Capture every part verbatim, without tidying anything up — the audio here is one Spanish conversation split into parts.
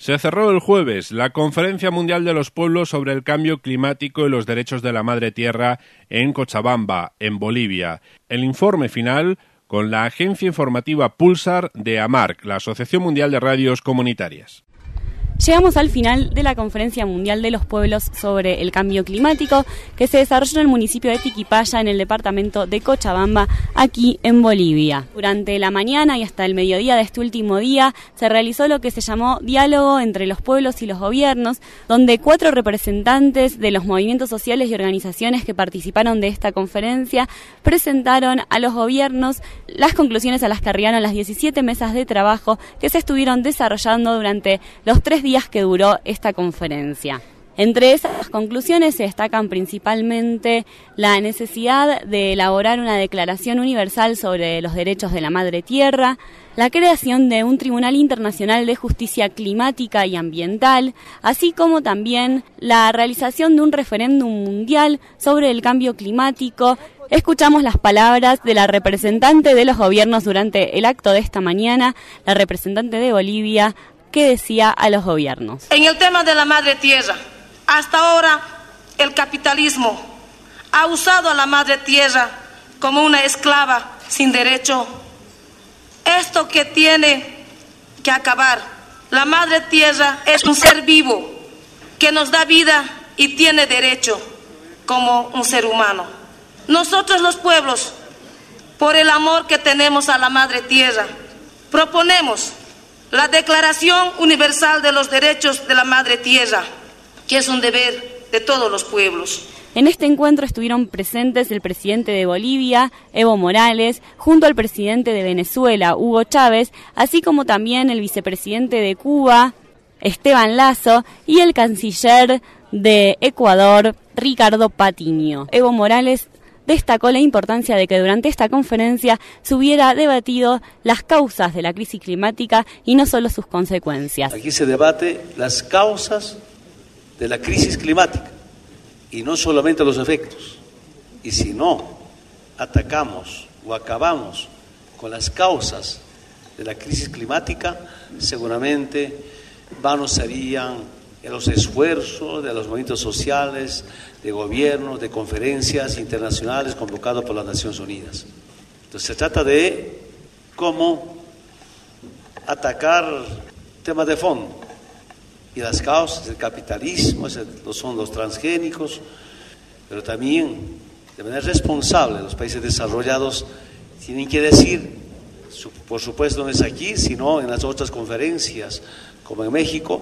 Se cerró el jueves la Conferencia Mundial de los Pueblos sobre el Cambio Climático y los Derechos de la Madre Tierra en Cochabamba, en Bolivia. El informe final con la agencia informativa Pulsar de AMARC, la Asociación Mundial de Radios Comunitarias. Llegamos al final de la Conferencia Mundial de los Pueblos sobre el Cambio Climático que se desarrolló en el municipio de Tiquipaya, en el departamento de Cochabamba, aquí en Bolivia. Durante la mañana y hasta el mediodía de este último día se realizó lo que se llamó diálogo entre los pueblos y los gobiernos, donde cuatro representantes de los movimientos sociales y organizaciones que participaron de esta conferencia presentaron a los gobiernos las conclusiones a las que arribaron las diecisiete mesas de trabajo que se estuvieron desarrollando durante los tres días días que duró esta conferencia. Entre esas conclusiones se destacan principalmente la necesidad de elaborar una declaración universal sobre los derechos de la madre tierra, la creación de un Tribunal Internacional de Justicia Climática y Ambiental, así como también la realización de un referéndum mundial sobre el cambio climático. Escuchamos las palabras de la representante de los gobiernos durante el acto de esta mañana, la representante de Bolivia, que decía a los gobiernos. En el tema de la madre tierra, hasta ahora el capitalismo ha usado a la madre tierra como una esclava sin derecho. Esto que tiene que acabar. La madre tierra es un ser vivo que nos da vida y tiene derecho como un ser humano. Nosotros los pueblos, por el amor que tenemos a la madre tierra, proponemos la Declaración Universal de los Derechos de la Madre Tierra, que es un deber de todos los pueblos. En este encuentro estuvieron presentes el presidente de Bolivia, Evo Morales, junto al presidente de Venezuela, Hugo Chávez, así como también el vicepresidente de Cuba, Esteban Lazo, y el canciller de Ecuador, Ricardo Patiño. Evo Morales destacó la importancia de que durante esta conferencia se hubiera debatido las causas de la crisis climática y no solo sus consecuencias. Aquí se debate las causas de la crisis climática y no solamente los efectos. Y si no atacamos o acabamos con las causas de la crisis climática, seguramente vanos serían los esfuerzos de los movimientos sociales, de gobiernos, de conferencias internacionales convocadas por las Naciones Unidas. Entonces se trata de cómo atacar temas de fondo, y las causas del capitalismo son los transgénicos, pero también de manera responsable los países desarrollados tienen que decir, por supuesto no es aquí, sino en las otras conferencias, como en México,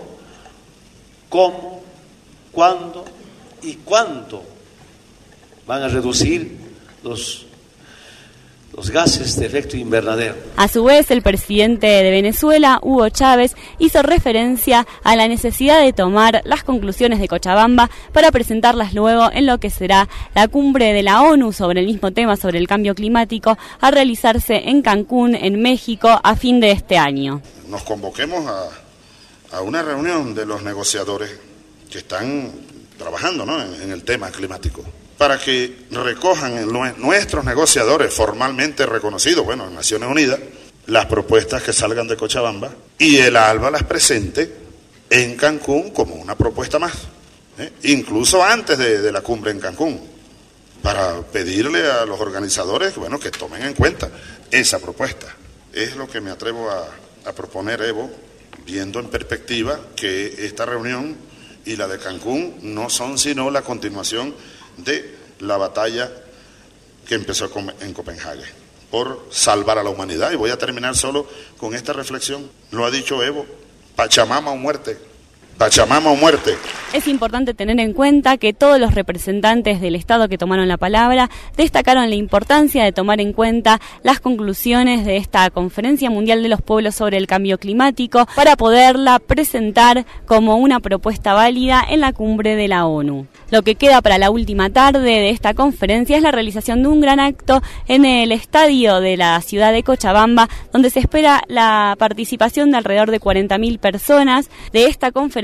cómo, cuándo y cuánto van a reducir los, los gases de efecto invernadero. A su vez, el presidente de Venezuela, Hugo Chávez, hizo referencia a la necesidad de tomar las conclusiones de Cochabamba para presentarlas luego en lo que será la cumbre de la ONU sobre el mismo tema, sobre el cambio climático, a realizarse en Cancún, en México, a fin de este año. Nos convoquemos a a una reunión de los negociadores que están trabajando, ¿no?, en, en el tema climático, para que recojan en nuestros negociadores formalmente reconocidos, bueno, en Naciones Unidas, las propuestas que salgan de Cochabamba y el ALBA las presente en Cancún como una propuesta más, ¿eh? incluso antes de, de la cumbre en Cancún, para pedirle a los organizadores, bueno, que tomen en cuenta esa propuesta. Es lo que me atrevo a, a proponer, Evo, viendo en perspectiva que esta reunión y la de Cancún no son sino la continuación de la batalla que empezó en Copenhague por salvar a la humanidad. Y voy a terminar solo con esta reflexión. Lo ha dicho Evo: Pachamama o muerte. Pachamama o muerte. Es importante tener en cuenta que todos los representantes del Estado que tomaron la palabra destacaron la importancia de tomar en cuenta las conclusiones de esta Conferencia Mundial de los Pueblos sobre el Cambio Climático para poderla presentar como una propuesta válida en la cumbre de la ONU. Lo que queda para la última tarde de esta conferencia es la realización de un gran acto en el estadio de la ciudad de Cochabamba, donde se espera la participación de alrededor de cuarenta mil personas. De esta conferencia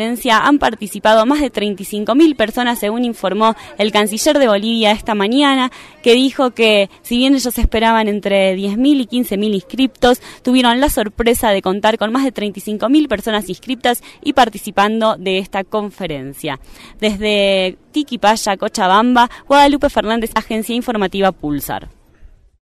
conferencia han participado más de treinta y cinco mil personas, según informó el canciller de Bolivia esta mañana, que dijo que si bien ellos esperaban entre diez mil y quince mil inscriptos, tuvieron la sorpresa de contar con más de treinta y cinco mil personas inscriptas y participando de esta conferencia. Desde Tiquipaya, Cochabamba, Guadalupe Fernández, Agencia Informativa Pulsar.